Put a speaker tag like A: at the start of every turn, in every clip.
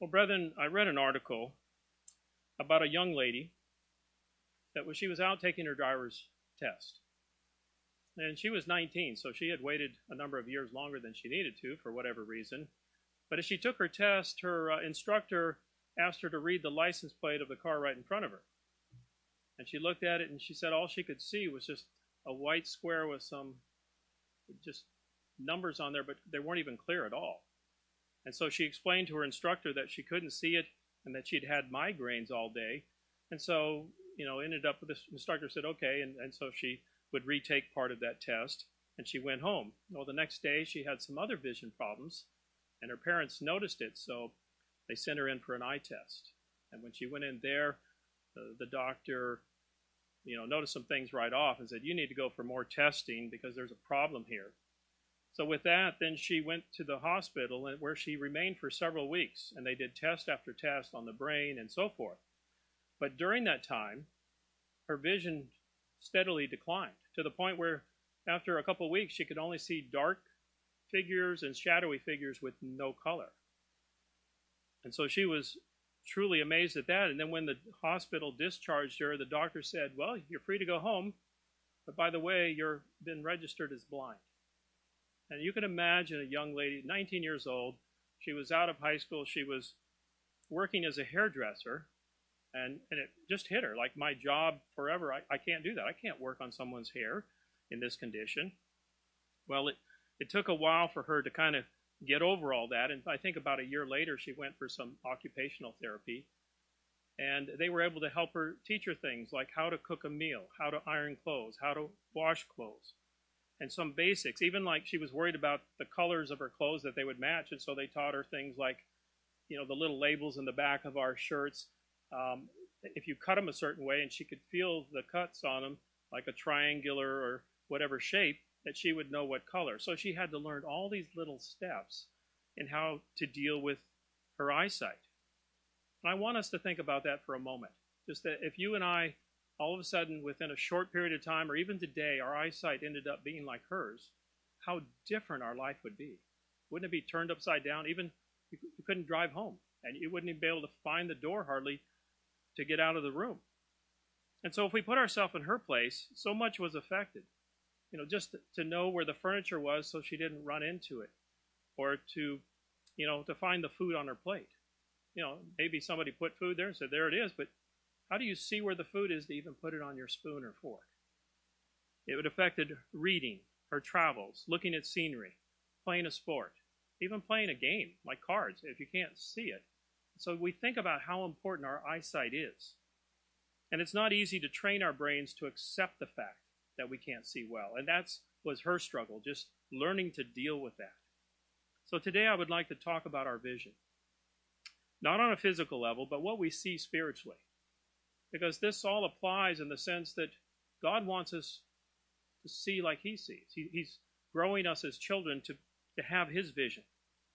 A: Well, brethren, I read an article about a young lady she was out taking her driver's test. And she was 19, so she had waited a number of years longer than she needed to for whatever reason. But as she took her test, her instructor asked her to read the license plate of the car right in front of her. And she looked at it and she said all she could see was just a white square with some just numbers on there, but they weren't even clear at all. And so she explained to her instructor that she couldn't see it and that she'd had migraines all day. And so, ended up with this instructor said, okay. And so she would retake part of that test and she went home. Well, the next day she had some other vision problems and her parents noticed it. So they sent her in for an eye test. And when she went in there, the doctor, noticed some things right off and said, you need to go for more testing because there's a problem here. So with that, then she went to the hospital where she remained for several weeks, and they did test after test on the brain and so forth. But during that time, her vision steadily declined to the point where after a couple of weeks, she could only see dark figures and shadowy figures with no color. And so she was truly amazed at that. And then when the hospital discharged her, the doctor said, well, you're free to go home, but by the way, you've been registered as blind. And you can imagine a young lady, 19 years old, she was out of high school, she was working as a hairdresser, and it just hit her, like my job forever, I can't do that. I can't work on someone's hair in this condition. Well, it took a while for her to kind of get over all that, and I think about a year later she went for some occupational therapy, and they were able to help her, teach her things like how to cook a meal, how to iron clothes, how to wash clothes, and some basics. Even like she was worried about the colors of her clothes that they would match, and so they taught her things like, the little labels in the back of our shirts. If you cut them a certain way, and she could feel the cuts on them, like a triangular or whatever shape, that she would know what color. So she had to learn all these little steps in how to deal with her eyesight. And I want us to think about that for a moment. Just that if you and I, all of a sudden, within a short period of time, or even today, our eyesight ended up being like hers, how different our life would be. Wouldn't it be turned upside down? Even you couldn't drive home, and you wouldn't even be able to find the door hardly to get out of the room. And so if we put ourselves in her place, so much was affected. Just to know where the furniture was so she didn't run into it, or to find the food on her plate. Maybe somebody put food there and said, there it is, but how do you see where the food is to even put it on your spoon or fork? It would affected reading, her travels, looking at scenery, playing a sport, even playing a game like cards if you can't see it. So we think about how important our eyesight is. And it's not easy to train our brains to accept the fact that we can't see well. And that was her struggle, just learning to deal with that. So today I would like to talk about our vision. Not on a physical level, but what we see spiritually. Because this all applies in the sense that God wants us to see like He sees. He's growing us as children to have His vision.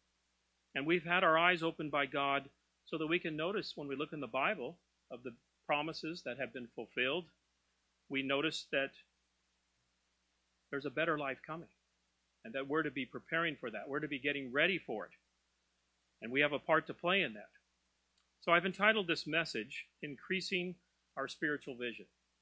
A: And we've had our eyes opened by God so that we can notice when we look in the Bible of the promises that have been fulfilled. We notice that there's a better life coming, and that we're to be preparing for that. We're to be getting ready for it. And we have a part to play in that. So I've entitled this message, Increasing Our Spiritual Vision.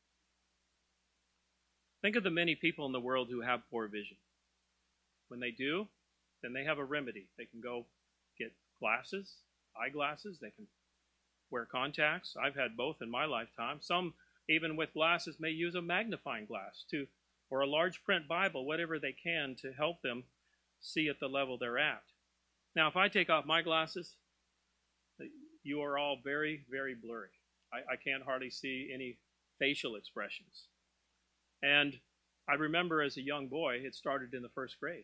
A: Think of the many people in the world who have poor vision. When they do, then they have a remedy. They can go get glasses, eyeglasses. They can wear contacts. I've had both in my lifetime. Some, even with glasses, may use a magnifying glass or a large print Bible, whatever they can to help them see at the level they're at. Now, if I take off my glasses, you are all very, very blurry. I can't hardly see any facial expressions. And I remember as a young boy, it started in the first grade.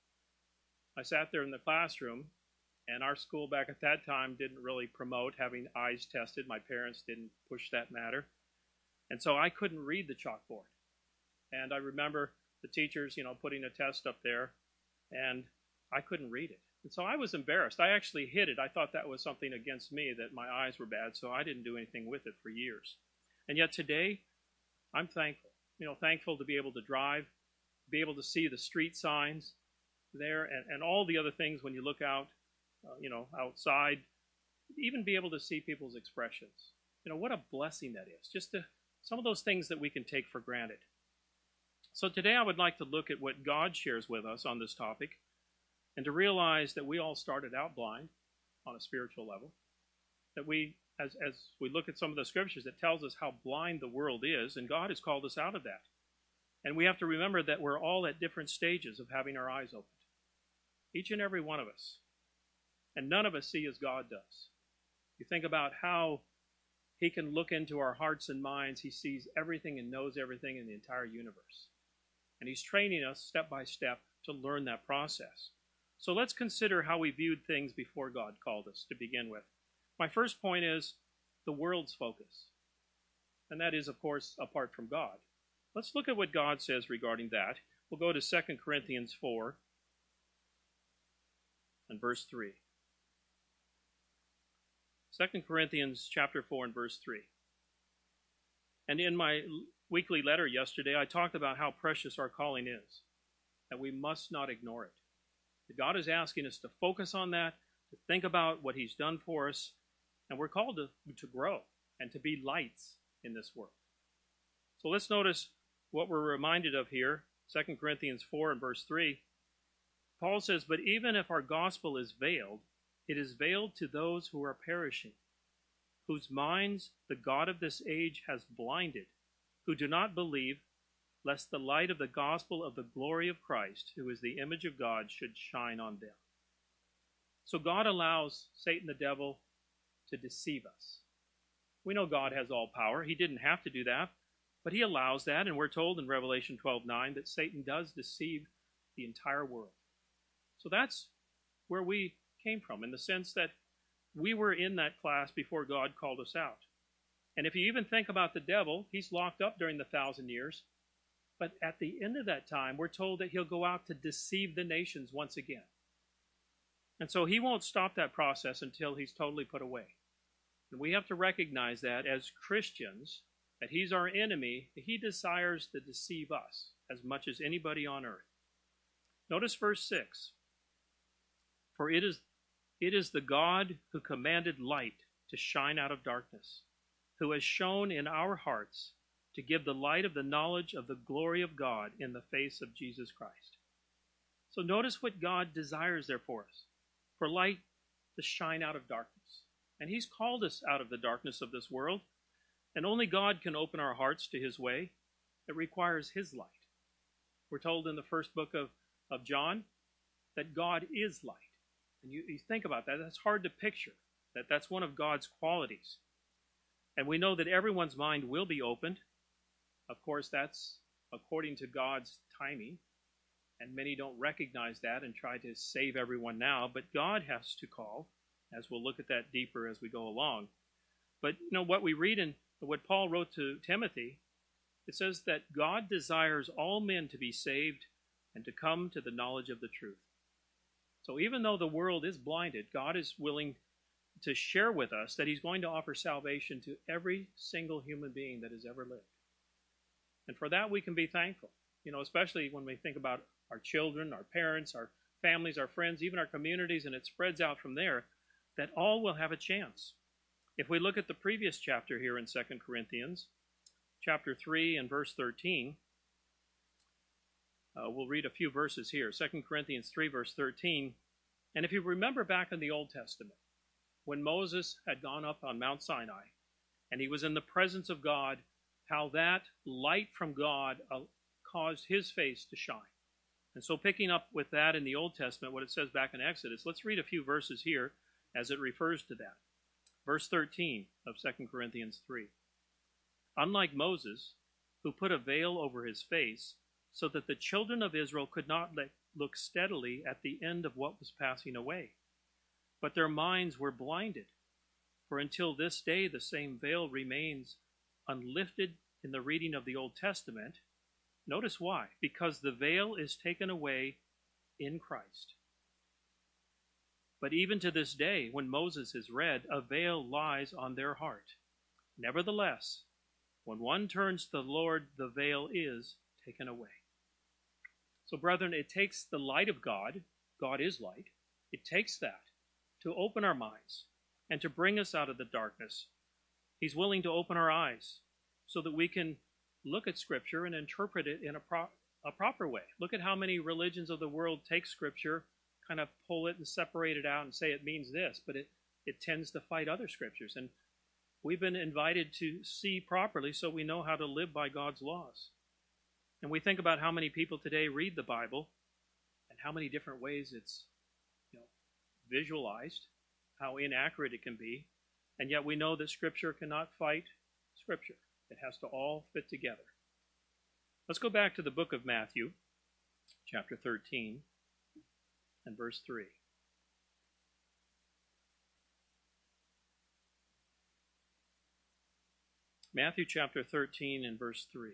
A: I sat there in the classroom, and our school back at that time didn't really promote having eyes tested. My parents didn't push that matter. And so I couldn't read the chalkboard. And I remember the teachers, putting a test up there, and I couldn't read it. And so I was embarrassed. I actually hid it. I thought that was something against me, that my eyes were bad, so I didn't do anything with it for years. And yet today, I'm thankful. Thankful to be able to drive, be able to see the street signs there, and all the other things when you look out, outside. even be able to see people's expressions. What a blessing that is. Just some of those things that we can take for granted. So today I would like to look at what God shares with us on this topic and to realize that we all started out blind on a spiritual level. That we, as we look at some of the scriptures, it tells us how blind the world is, and God has called us out of that. And we have to remember that we're all at different stages of having our eyes opened. Each and every one of us. And none of us see as God does. You think about how He can look into our hearts and minds. He sees everything and knows everything in the entire universe. And He's training us step by step to learn that process. So let's consider how we viewed things before God called us to begin with. My first point is the world's focus. And that is, of course, apart from God. Let's look at what God says regarding that. We'll go to 2 Corinthians 4 and verse 3. 2 Corinthians chapter 4 and verse 3. And in my weekly letter yesterday, I talked about how precious our calling is, that we must not ignore it. That God is asking us to focus on that, to think about what He's done for us, and we're called to grow and to be lights in this world. So let's notice what we're reminded of here, 2 Corinthians 4 and verse 3. Paul says, "But even if our gospel is veiled, it is veiled to those who are perishing, whose minds the God of this age has blinded, who do not believe, lest the light of the gospel of the glory of Christ, who is the image of God, should shine on them." So God allows Satan the devil to deceive us. We know God has all power. He didn't have to do that, but He allows that, and we're told in Revelation 12:9 that Satan does deceive the entire world. So that's where we came from, in the sense that we were in that class before God called us out. And if you even think about the devil, he's locked up during the 1,000 years. But at the end of that time, we're told that he'll go out to deceive the nations once again. And so he won't stop that process until he's totally put away. And we have to recognize that as Christians, that he's our enemy. He desires to deceive us as much as anybody on earth. Notice verse 6. "For it is the God who commanded light to shine out of darkness, who has shone in our hearts to give the light of the knowledge of the glory of God in the face of Jesus Christ." So notice what God desires there for us, for light to shine out of darkness. And He's called us out of the darkness of this world, and only God can open our hearts to His way. It requires His light. We're told in the first book of John that God is light. And you think about that, that's hard to picture, that's one of God's qualities. And we know that everyone's mind will be opened. Of course, that's according to God's timing. And many don't recognize that and try to save everyone now. But God has to call, as we'll look at that deeper as we go along. But what we read in what Paul wrote to Timothy, it says that God desires all men to be saved and to come to the knowledge of the truth. So even though the world is blinded, God is willing to share with us that He's going to offer salvation to every single human being that has ever lived. And for that we can be thankful, especially when we think about our children, our parents, our families, our friends, even our communities, and it spreads out from there, that all will have a chance. If we look at the previous chapter here in 2 Corinthians, chapter 3 and verse 13, we'll read a few verses here. 2 Corinthians 3, verse 13. "And if you remember back in the Old Testament, when Moses had gone up on Mount Sinai, and he was in the presence of God, how that light from God caused his face to shine." And so picking up with that in the Old Testament, what it says back in Exodus, let's read a few verses here as it refers to that. Verse 13 of 2 Corinthians 3. "Unlike Moses, who put a veil over his face, so that the children of Israel could not look steadily at the end of what was passing away. But their minds were blinded. For until this day the same veil remains unlifted in the reading of the Old Testament." Notice why. "Because the veil is taken away in Christ. But even to this day, when Moses is read, a veil lies on their heart. Nevertheless, when one turns to the Lord, the veil is taken away." So, brethren, it takes the light of God. God is light. It takes that to open our minds, and to bring us out of the darkness. He's willing to open our eyes so that we can look at Scripture and interpret it in a proper way. Look at how many religions of the world take Scripture, kind of pull it and separate it out and say it means this, but it tends to fight other Scriptures. And we've been invited to see properly so we know how to live by God's laws. And we think about how many people today read the Bible and how many different ways it's visualized, how inaccurate it can be, and yet we know that Scripture cannot fight Scripture. It has to all fit together. Let's go back to the book of Matthew, chapter 13, and verse 3. Matthew chapter 13 and verse 3.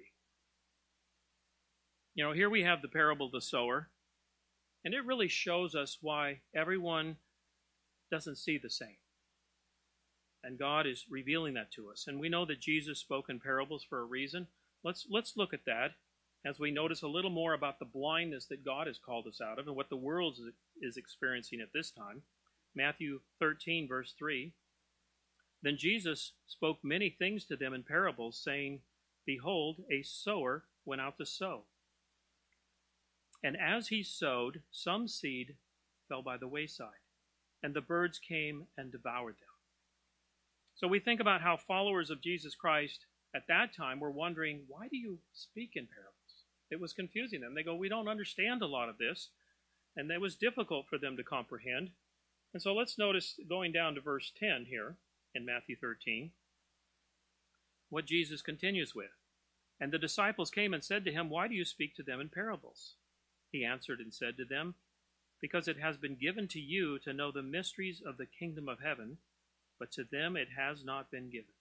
A: Here we have the parable of the sower, and it really shows us why everyone doesn't see the same. And God is revealing that to us. And we know that Jesus spoke in parables for a reason. Let's look at that as we notice a little more about the blindness that God has called us out of and what the world is experiencing at this time. Matthew 13, verse 3. Then Jesus spoke many things to them in parables, saying, Behold, a sower went out to sow. And as he sowed, some seed fell by the wayside, and the birds came and devoured them. So we think about how followers of Jesus Christ at that time were wondering, why do you speak in parables? It was confusing them. They go, we don't understand a lot of this. And it was difficult for them to comprehend. And so let's notice, going down to verse 10 here in Matthew 13, what Jesus continues with. And the disciples came and said to him, Why do you speak to them in parables? He answered and said to them, Because it has been given to you to know the mysteries of the kingdom of heaven, but to them it has not been given.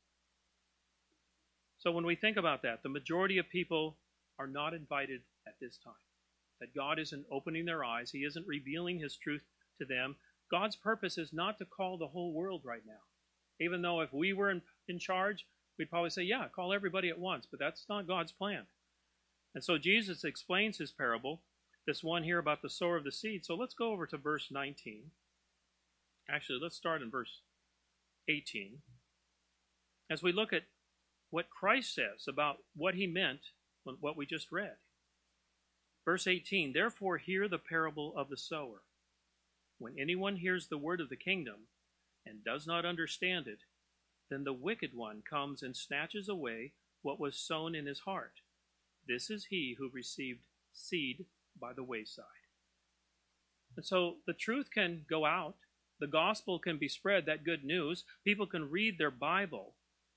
A: So when we think about that, the majority of people are not invited at this time. That God isn't opening their eyes. He isn't revealing his truth to them. God's purpose is not to call the whole world right now. Even though if we were in charge, we'd probably say, yeah, call everybody at once. But that's not God's plan. And so Jesus explains his parable, this one here about the sower of the seed. So let's go over to verse 19. Actually, let's start in verse 18. As we look at what Christ says about what he meant, what we just read. Verse 18, Therefore hear the parable of the sower. When anyone hears the word of the kingdom and does not understand it, then the wicked one comes and snatches away what was sown in his heart. This is he who received seed by the wayside. And so the truth can go out. The gospel can be spread, that good news. People can read their Bible.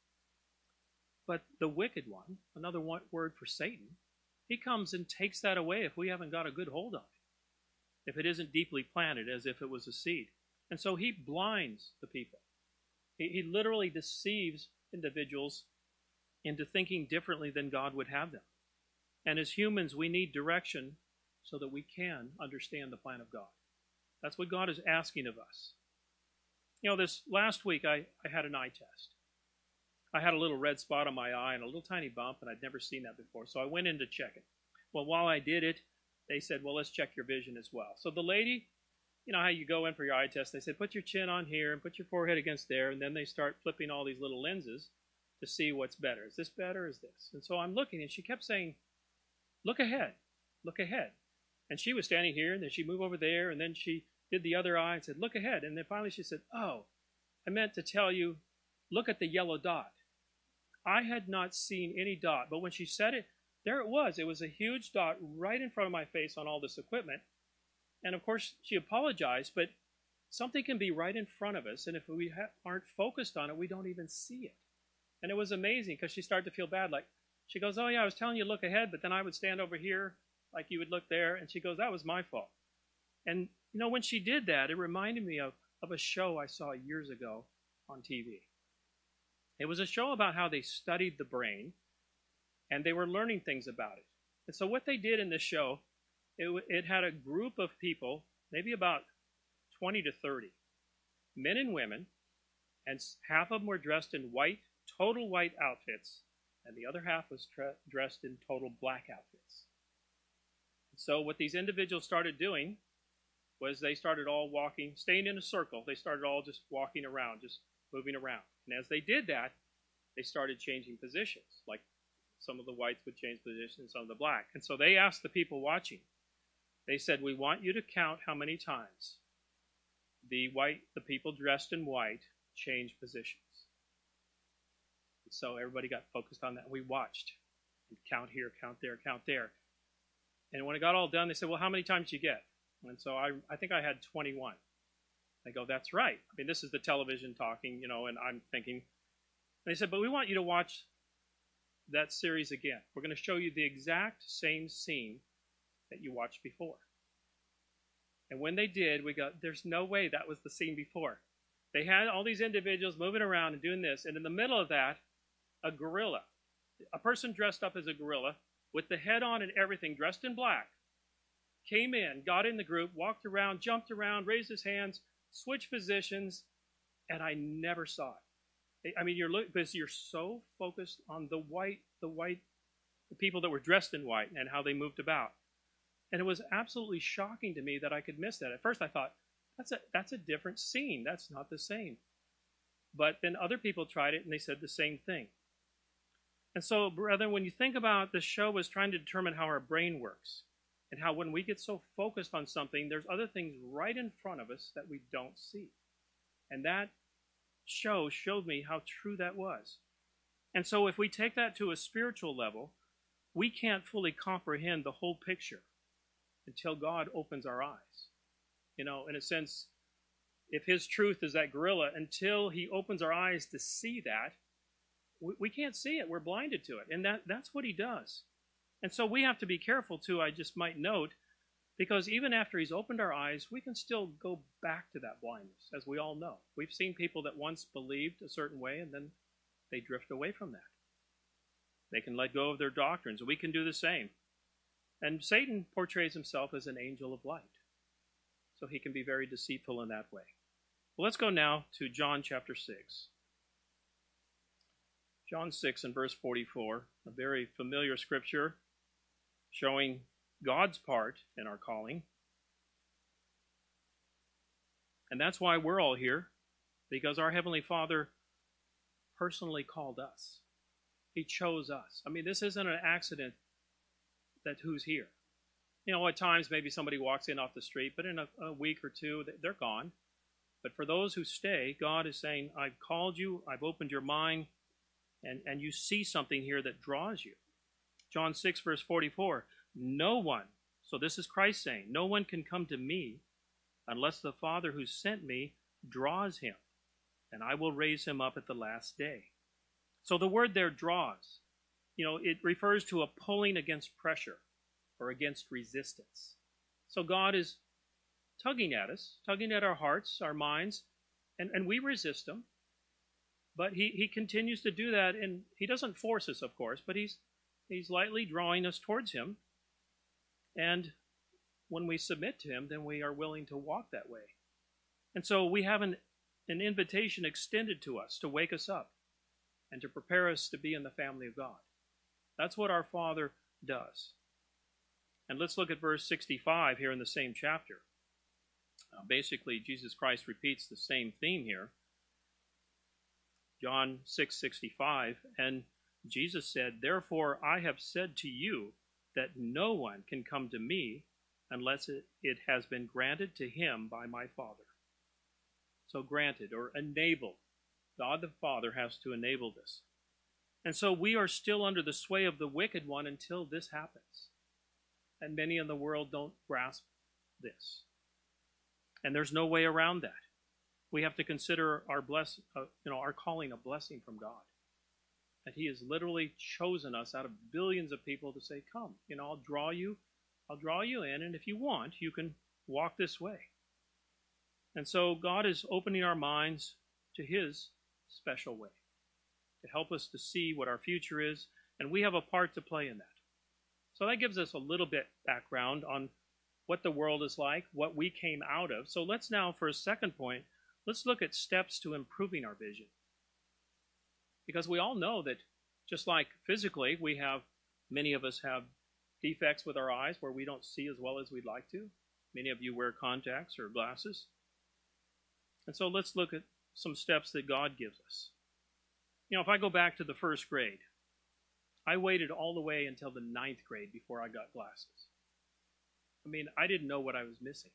A: But the wicked one, another word for Satan, he comes and takes that away if we haven't got a good hold on it, if it isn't deeply planted as if it was a seed. And so he blinds the people. He literally deceives individuals into thinking differently than God would have them. And as humans, we need direction so that we can understand the plan of God. That's what God is asking of us. This last week I had an eye test. I had a little red spot on my eye and a little tiny bump, and I'd never seen that before. So I went in to check it. Well, while I did it, they said, well, let's check your vision as well. So the lady, how you go in for your eye test, they said, put your chin on here and put your forehead against there, and then they start flipping all these little lenses to see what's better. Is this better? Is this? And so I'm looking, and she kept saying, look ahead, look ahead. And she was standing here, and then she moved over there, and then she did the other eye and said, look ahead. And then finally she said, oh, I meant to tell you, look at the yellow dot. I had not seen any dot, but when she said it, there it was. It was a huge dot right in front of my face on all this equipment. And of course, she apologized, but something can be right in front of us, and if we aren't focused on it, we don't even see it. And it was amazing because she started to feel bad. Like, she goes, oh yeah, I was telling you to look ahead, but then I would stand over here like you would look there. And she goes, that was my fault. And when she did that, it reminded me of a show I saw years ago on TV. It was a show about how they studied the brain, and they were learning things about it. And so what they did in this show, it had a group of people, maybe about 20 to 30, men and women, and half of them were dressed in white, total white outfits, and the other half was dressed in total black outfits. So what these individuals started doing was they started all walking, staying in a circle. They started all just walking around, just moving around. And as they did that, they started changing positions. Like some of the whites would change positions, some of the black. And so they asked the people watching, they said, we want you to count how many times the people dressed in white changed positions. And so everybody got focused on that. We watched. And count here, count there, count there. And when it got all done, they said, well, how many times did you get? And so I think I had 21. They go, that's right. I mean, this is the television talking, and I'm thinking. And they said, but we want you to watch that series again. We're going to show you the exact same scene that you watched before. And when they did, we go, there's no way that was the scene before. They had all these individuals moving around and doing this, and in the middle of that, a gorilla, a person dressed up as a gorilla with the head on and everything, dressed in black, came in, got in the group, walked around, jumped around, raised his hands, switched positions, and I never saw it. I mean, because you're so focused on the people that were dressed in white and how they moved about. And it was absolutely shocking to me that I could miss that. At first I thought, that's a different scene. That's not the same. But then other people tried it and they said the same thing. And so, brethren, when you think about the show was trying to determine how our brain works and how when we get so focused on something, there's other things right in front of us that we don't see. And that show showed me how true that was. And so if we take that to a spiritual level, we can't fully comprehend the whole picture until God opens our eyes. In a sense, if his truth is that gorilla, until he opens our eyes to see that, we can't see it. We're blinded to it. And that's what he does. And so we have to be careful, too, I just might note, because even after he's opened our eyes, we can still go back to that blindness, as we all know. We've seen people that once believed a certain way, and then they drift away from that. They can let go of their doctrines. We can do the same. And Satan portrays himself as an angel of light. So he can be very deceitful in that way. Well, let's go now to John chapter 6. John 6 and verse 44, a very familiar scripture showing God's part in our calling. And that's why we're all here, because our Heavenly Father personally called us. He chose us. I mean, this isn't an accident that who's here. At times maybe somebody walks in off the street, but in a week or two, they're gone. But for those who stay, God is saying, I've called you, I've opened your mind, and you see something here that draws you. John 6, verse 44, no one, so this is Christ saying, no one can come to me unless the Father who sent me draws him, and I will raise him up at the last day. So the word there, draws, it refers to a pulling against pressure or against resistance. So God is tugging at us, tugging at our hearts, our minds, and we resist him. But he continues to do that, and he doesn't force us, of course, but he's lightly drawing us towards him. And when we submit to him, then we are willing to walk that way. And so we have an invitation extended to us to wake us up and to prepare us to be in the family of God. That's what our Father does. And let's look at verse 65 here in the same chapter. Basically, Jesus Christ repeats the same theme here. John 6:65, and Jesus said, therefore I have said to you that no one can come to me unless it has been granted to him by my Father. So granted or enabled. God the Father has to enable this. And so we are still under the sway of the wicked one until this happens. And many in the world don't grasp this. And there's no way around that. We have to consider our calling a blessing from God. That he has literally chosen us out of billions of people to say, come, I'll draw you in, and if you want, you can walk this way. And so God is opening our minds to his special way, to help us to see what our future is, and we have a part to play in that. So that gives us a little bit background on what the world is like, what we came out of. So let's now, for a second point, let's look at steps to improving our vision. Because we all know that just like physically, many of us have defects with our eyes where we don't see as well as we'd like to. Many of you wear contacts or glasses. And so let's look at some steps that God gives us. If I go back to the first grade, I waited all the way until the 9th grade before I got glasses. I didn't know what I was missing.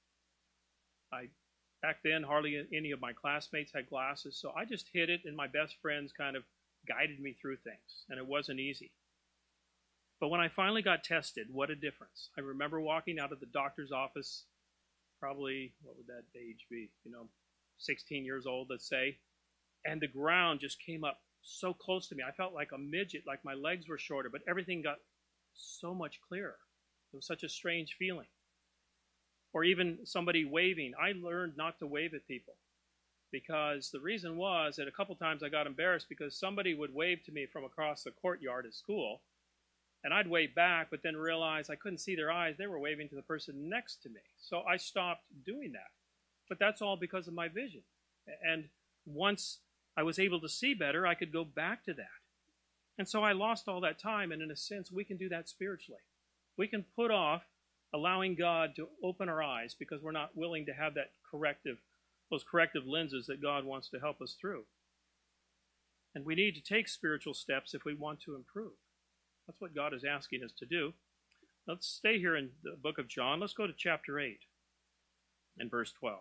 A: Back then, hardly any of my classmates had glasses, so I just hid it, and my best friends kind of guided me through things, and it wasn't easy. But when I finally got tested, what a difference. I remember walking out of the doctor's office, probably, what would that age be? 16 years old, let's say, and the ground just came up so close to me. I felt like a midget, like my legs were shorter, but everything got so much clearer. It was such a strange feeling. Or even somebody waving. I learned not to wave at people because the reason was that a couple times I got embarrassed because somebody would wave to me from across the courtyard at school, and I'd wave back, but then realize I couldn't see their eyes. They were waving to the person next to me. So I stopped doing that. But that's all because of my vision. And once I was able to see better, I could go back to that. And so I lost all that time, and in a sense, we can do that spiritually. We can put off allowing God to open our eyes because we're not willing to have those corrective lenses that God wants to help us through. And we need to take spiritual steps if we want to improve. That's what God is asking us to do. Let's stay here in the book of John. Let's go to chapter 8 and verse 12.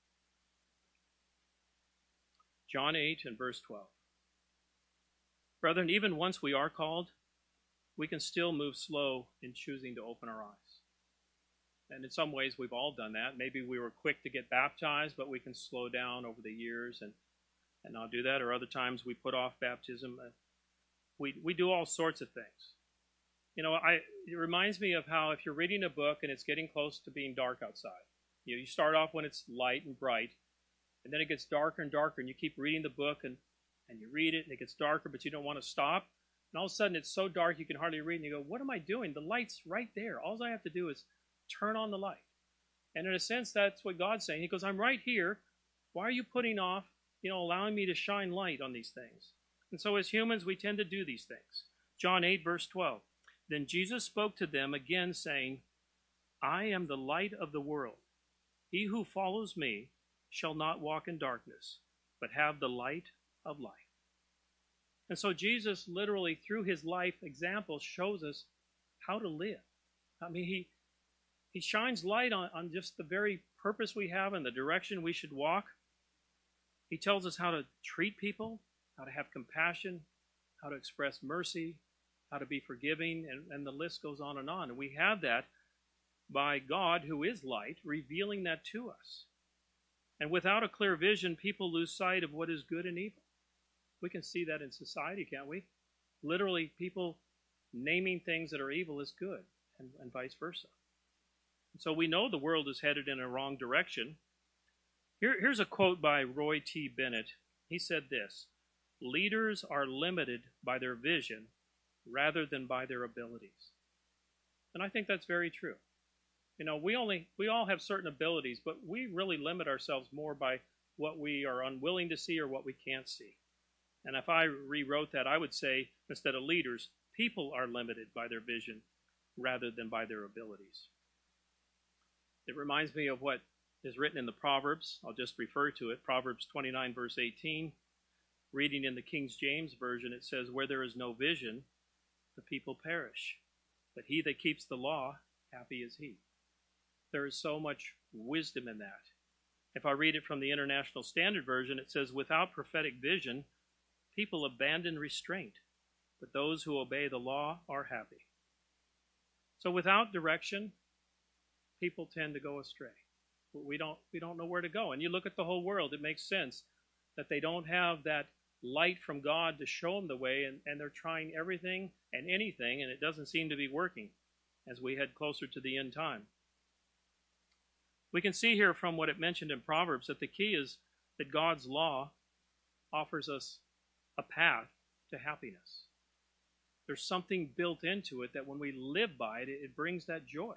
A: John 8 and verse 12. Brethren, even once we are called, we can still move slow in choosing to open our eyes. And in some ways, we've all done that. Maybe we were quick to get baptized, but we can slow down over the years and not do that. Or other times we put off baptism. We do all sorts of things. It reminds me of how if you're reading a book and it's getting close to being dark outside, you start off when it's light and bright, and then it gets darker and darker, and you keep reading the book, and you read it, and it gets darker, but you don't want to stop. And all of a sudden, it's so dark you can hardly read, and you go, what am I doing? The light's right there. All I have to do is turn on the light. And in a sense, that's what God's saying. He goes, I'm right here. Why are you putting off, allowing me to shine light on these things? And so as humans, we tend to do these things. John 8, verse 12. Then Jesus spoke to them again, saying, I am the light of the world. He who follows me shall not walk in darkness, but have the light of life. And so Jesus literally, through his life example, shows us how to live. He shines light on just the very purpose we have and the direction we should walk. He tells us how to treat people, how to have compassion, how to express mercy, how to be forgiving, and the list goes on. And we have that by God, who is light, revealing that to us. And without a clear vision, people lose sight of what is good and evil. We can see that in society, can't we? Literally, people naming things that are evil as good, and vice versa. And so we know the world is headed in a wrong direction. Here's a quote by Roy T. Bennett. He said this, leaders are limited by their vision rather than by their abilities. And I think that's very true. We all have certain abilities, but we really limit ourselves more by what we are unwilling to see or what we can't see. And if I rewrote that, I would say, instead of leaders, people are limited by their vision rather than by their abilities. It reminds me of what is written in the Proverbs. I'll just refer to it. Proverbs 29, verse 18. Reading in the King James Version, it says, where there is no vision, the people perish. But he that keeps the law, happy is he. There is so much wisdom in that. If I read it from the International Standard Version, it says, without prophetic vision, people abandon restraint, but those who obey the law are happy. So without direction, people tend to go astray. We don't know where to go. And you look at the whole world, it makes sense that they don't have that light from God to show them the way, and they're trying everything and anything, and it doesn't seem to be working as we head closer to the end time. We can see here from what it mentioned in Proverbs that the key is that God's law offers us a path to happiness. There's something built into it that when we live by it, it brings that joy.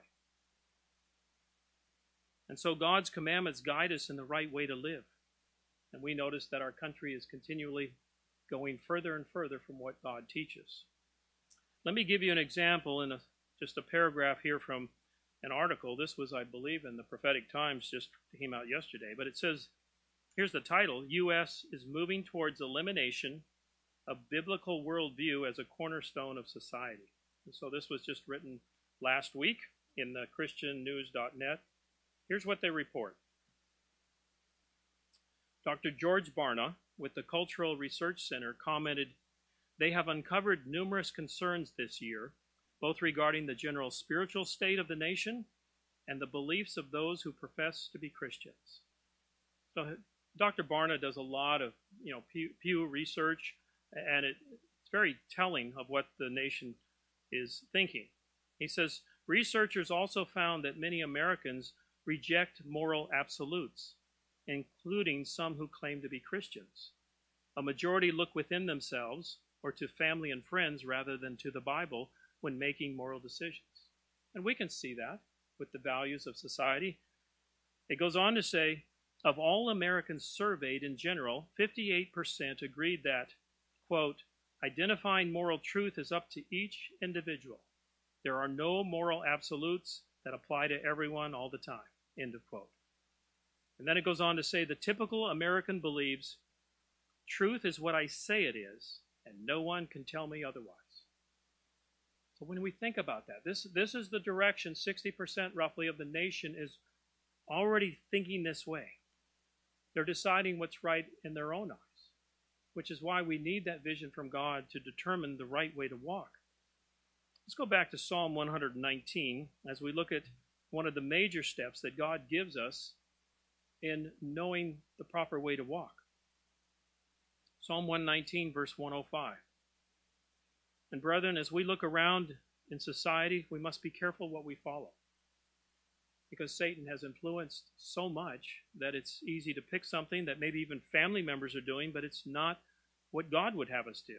A: And so God's commandments guide us in the right way to live. And we notice that our country is continually going further and further from what God teaches. Let me give you an example in just a paragraph here from an article. This was, I believe, in the Prophetic Times, just came out yesterday. But it says, here's the title: U.S. is moving towards elimination of biblical worldview as a cornerstone of society. And so this was just written last week in the christiannews.net. Here's what they report. Dr. George Barna with the Cultural Research Center commented, "They have uncovered numerous concerns this year, both regarding the general spiritual state of the nation and the beliefs of those who profess to be Christians." So Dr. Barna does a lot of Pew research, and it's very telling of what the nation is thinking. He says, researchers also found that many Americans reject moral absolutes, including some who claim to be Christians. A majority look within themselves or to family and friends rather than to the Bible when making moral decisions. And we can see that with the values of society. It goes on to say, of all Americans surveyed in general, 58% agreed that, quote, identifying moral truth is up to each individual. There are no moral absolutes that apply to everyone all the time, end of quote. And then it goes on to say, the typical American believes truth is what I say it is, and no one can tell me otherwise. So when we think about that, this is the direction 60% roughly of the nation is already thinking this way. They're deciding what's right in their own eyes, which is why we need that vision from God to determine the right way to walk. Let's go back to Psalm 119 as we look at one of the major steps that God gives us in knowing the proper way to walk. Psalm 119, verse 105. And brethren, as we look around in society, we must be careful what we follow, because Satan has influenced so much that it's easy to pick something that maybe even family members are doing, but it's not what God would have us do.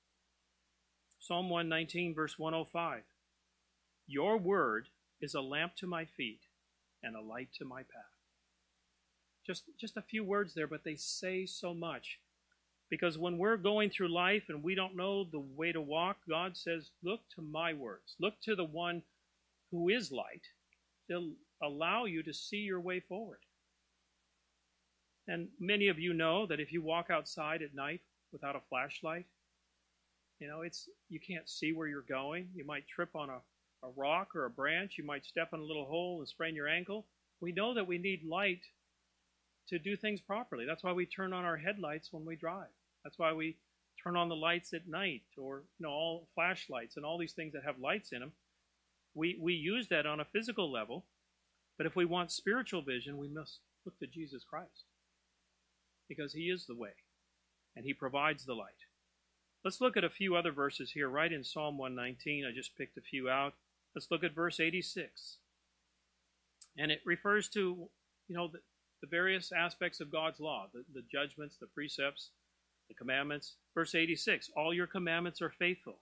A: Psalm 119, verse 105. Your word is a lamp to my feet and a light to my path. Just a few words there, but they say so much. Because when we're going through life and we don't know the way to walk, God says, look to my words. Look to the one who is light. He'll allow you to see your way forward. And many of you know that if you walk outside at night without a flashlight, you can't see where you're going. You might trip on a rock or a branch. You might step in a little hole and sprain your ankle. We know that we need light to do things properly. That's why we turn on our headlights when we drive. That's why we turn on the lights at night, or all flashlights and all these things that have lights in them. We use that on a physical level, but if we want spiritual vision, we must look to Jesus Christ, because he is the way and he provides the light. Let's look at a few other verses here right in Psalm 119. I just picked a few out. Let's look at verse 86. And it refers to, the various aspects of God's law, the judgments, the precepts, the commandments. Verse 86, all your commandments are faithful.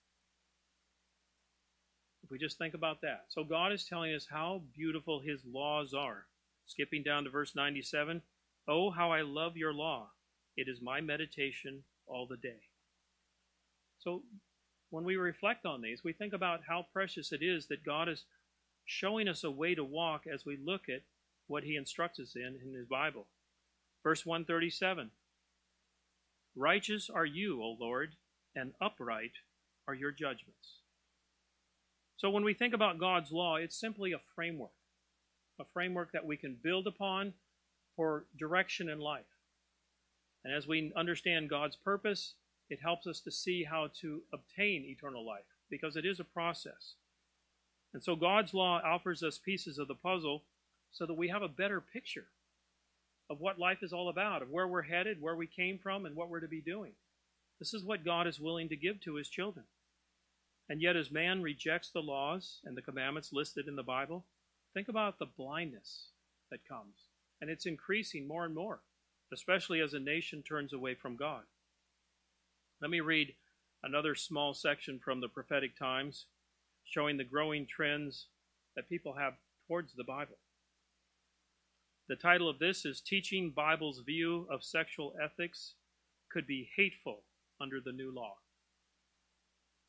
A: If we just think about that. So God is telling us how beautiful his laws are. Skipping down to verse 97, oh, how I love your law. It is my meditation all the day. So when we reflect on these, we think about how precious it is that God is showing us a way to walk as we look at what he instructs us in his Bible. Verse 137, righteous are you, O Lord, and upright are your judgments. So when we think about God's law, it's simply a framework that we can build upon for direction in life. And as we understand God's purpose, it helps us to see how to obtain eternal life, because it is a process. And so God's law offers us pieces of the puzzle so that we have a better picture of what life is all about, of where we're headed, where we came from, and what we're to be doing. This is what God is willing to give to his children. And yet as man rejects the laws and the commandments listed in the Bible, think about the blindness that comes. And it's increasing more and more, especially as a nation turns away from God. Let me read another small section from the Prophetic Times showing the growing trends that people have towards the Bible. The title of this is Teaching Bible's View of Sexual Ethics Could Be Hateful Under the New Law.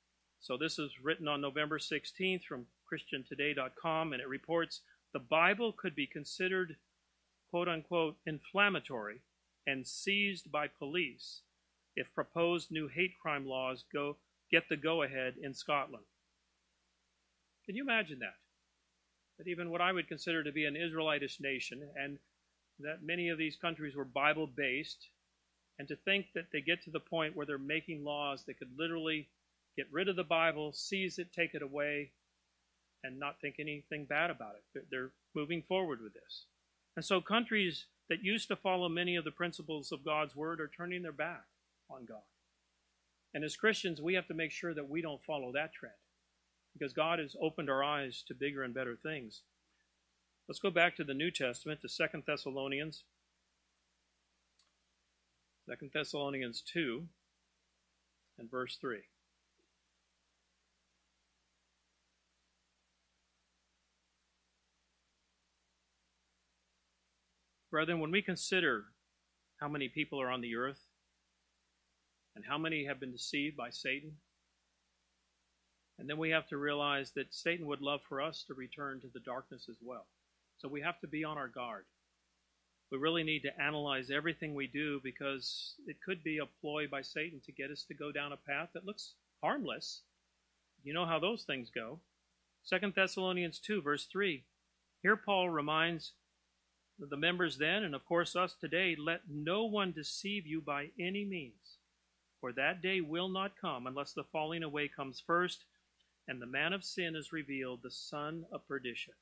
A: So this is written on November 16th from ChristianToday.com, and it reports the Bible could be considered, quote-unquote, inflammatory and seized by police if proposed new hate crime laws get the go-ahead in Scotland. Can you imagine that? That even what I would consider to be an Israelitish nation, and that many of these countries were Bible-based, and to think that they get to the point where they're making laws that could literally get rid of the Bible, seize it, take it away, and not think anything bad about it. They're moving forward with this. And so countries that used to follow many of the principles of God's Word are turning their back on God. And as Christians, we have to make sure that we don't follow that trend, because God has opened our eyes to bigger and better things. Let's go back to the New Testament, to 2 Thessalonians. 2 Thessalonians 2 and verse 3. Brethren, when we consider how many people are on the earth and how many have been deceived by Satan, and then we have to realize that Satan would love for us to return to the darkness as well. So we have to be on our guard. We really need to analyze everything we do, because it could be a ploy by Satan to get us to go down a path that looks harmless. You know how those things go. 2 Thessalonians 2, verse 3. Here Paul reminds the members then, and of course us today, let no one deceive you by any means, for that day will not come unless the falling away comes first, and the man of sin is revealed, the son of perdition.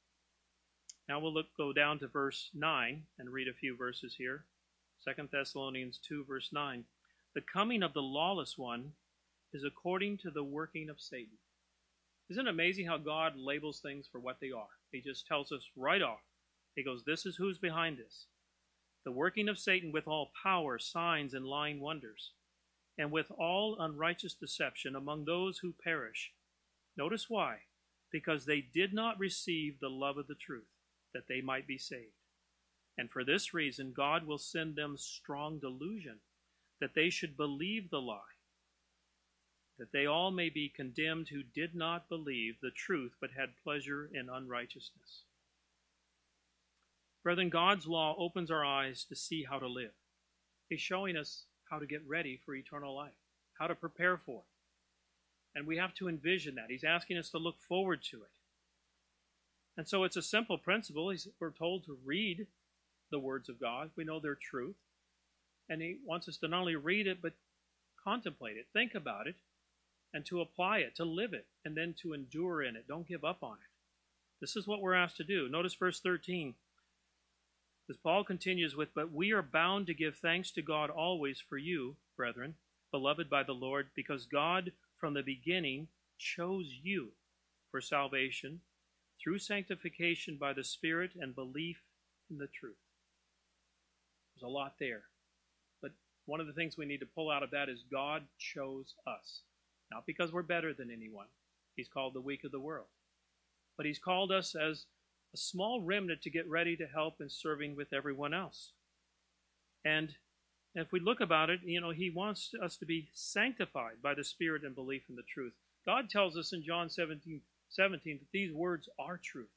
A: Now we'll go down to verse 9 and read a few verses here. 2 Thessalonians 2, verse 9. The coming of the lawless one is according to the working of Satan. Isn't it amazing how God labels things for what they are? He just tells us right off. He goes, this is who's behind this. The working of Satan with all power, signs, and lying wonders, and with all unrighteous deception among those who perish. Notice why. Because they did not receive the love of the truth, that they might be saved. And for this reason, God will send them strong delusion, that they should believe the lie, that they all may be condemned who did not believe the truth, but had pleasure in unrighteousness. Brethren, God's law opens our eyes to see how to live. He's showing us how to get ready for eternal life, how to prepare for it. And we have to envision that. He's asking us to look forward to it. And so it's a simple principle. We're told to read the words of God. We know their truth. And he wants us to not only read it, but contemplate it, think about it, and to apply it, to live it, and then to endure in it. Don't give up on it. This is what we're asked to do. Notice verse 13. As Paul continues with, but we are bound to give thanks to God always for you, brethren, beloved by the Lord, because God from the beginning chose you for salvation through sanctification by the Spirit and belief in the truth. There's a lot there. But one of the things we need to pull out of that is God chose us. Not because we're better than anyone. He's called the weak of the world. But he's called us as a small remnant to get ready to help in serving with everyone else. And if we look about it, he wants us to be sanctified by the Spirit and belief in the truth. God tells us in John 17 that these words are truth.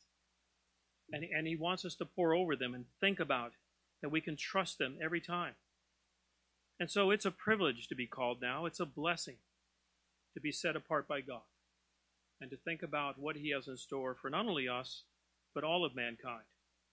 A: And he wants us to pore over them and think about that we can trust them every time. And so it's a privilege to be called now. It's a blessing to be set apart by God and to think about what he has in store for not only us, but all of mankind.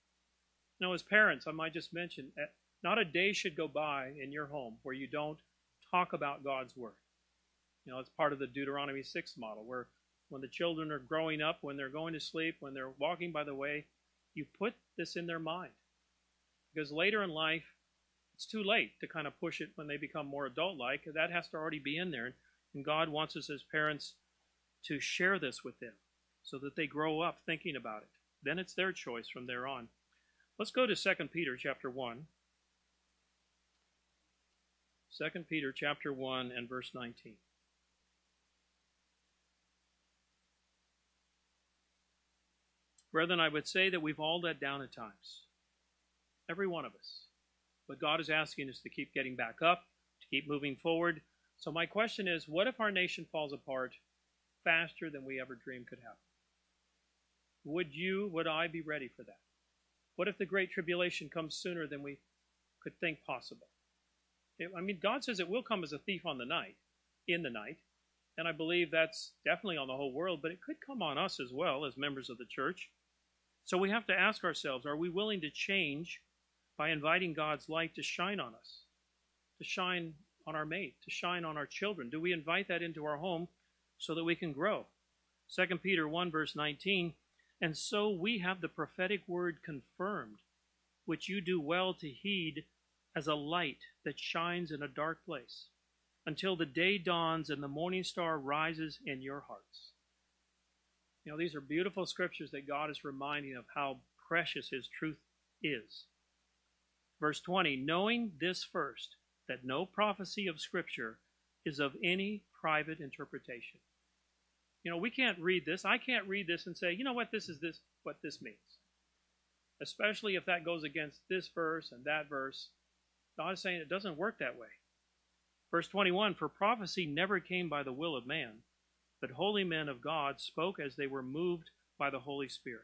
A: Now, as parents, I might just mention, not a day should go by in your home where you don't talk about God's Word. It's part of the Deuteronomy 6 model, where when the children are growing up, when they're going to sleep, when they're walking by the way, you put this in their mind. Because later in life, it's too late to kind of push it when they become more adult-like. That has to already be in there. And God wants us as parents to share this with them so that they grow up thinking about it. Then it's their choice from there on. Let's go to 2 Peter chapter 1. 2 Peter chapter 1 and verse 19. Brethren, I would say that we've all let down at times. Every one of us. But God is asking us to keep getting back up, to keep moving forward. So my question is, what if our nation falls apart faster than we ever dreamed could happen. Would I be ready for that? What if the Great Tribulation comes sooner than we could think possible? God says it will come as a thief in the night, and I believe that's definitely on the whole world, but it could come on us as well as members of the church. So we have to ask ourselves, are we willing to change by inviting God's light to shine on us, to shine on our mate, to shine on our children? Do we invite that into our home so that we can grow? 2 Peter 1 verse 19, and so we have the prophetic word confirmed, which you do well to heed as a light that shines in a dark place, until the day dawns and the morning star rises in your hearts. These are beautiful scriptures that God is reminding of how precious His truth is. Verse 20, knowing this first, that no prophecy of Scripture is of any private interpretation. We can't read this. I can't read this and say, what this means. Especially if that goes against this verse and that verse. God is saying it doesn't work that way. Verse 21, for prophecy never came by the will of man, but holy men of God spoke as they were moved by the Holy Spirit.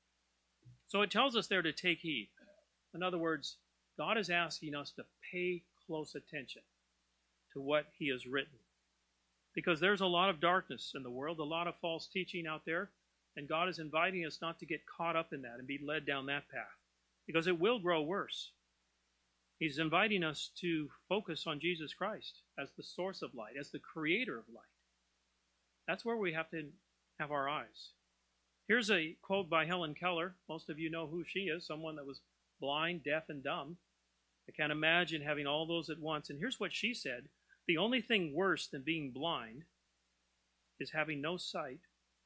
A: So it tells us there to take heed. In other words, God is asking us to pay close attention to what He has written. Because there's a lot of darkness in the world, a lot of false teaching out there, and God is inviting us not to get caught up in that and be led down that path, because it will grow worse. He's inviting us to focus on Jesus Christ as the source of light, as the creator of light. That's where we have to have our eyes. Here's a quote by Helen Keller. Most of you know who she is, someone that was blind, deaf, and dumb. I can't imagine having all those at once. And here's what she said. The only thing worse than being blind is having sight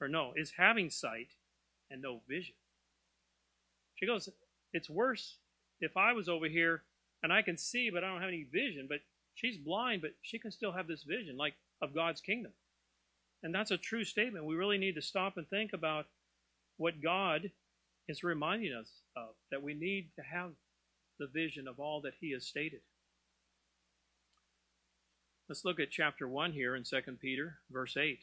A: and no vision. She goes, it's worse if I was over here and I can see, but I don't have any vision. But she's blind, but she can still have this vision, like of God's kingdom. And that's a true statement. We really need to stop and think about what God is reminding us of, that we need to have the vision of all that He has stated. Let's look at chapter 1 here in 2 Peter, verse 8.